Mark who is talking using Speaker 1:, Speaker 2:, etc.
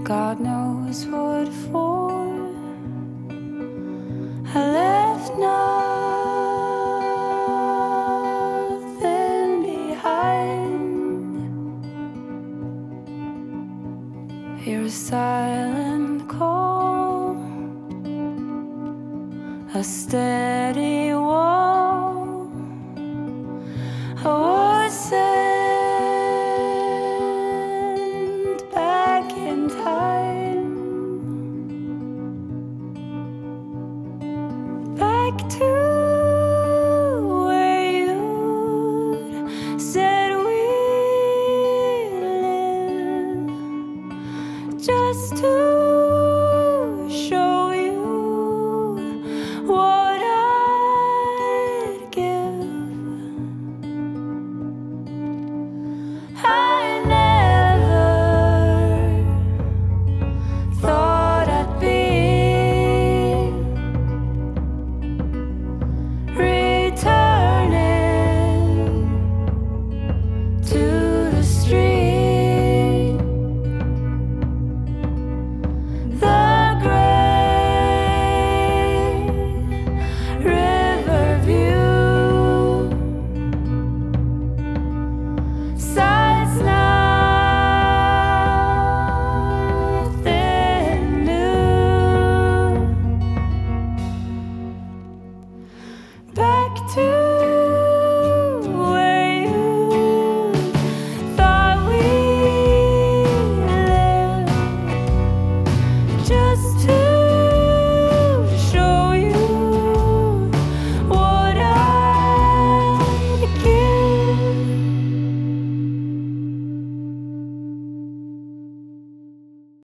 Speaker 1: God knows what for. I left nothing behind. Hear a silent call, a steady wall. I was sent back in time, back to where you said we live, just to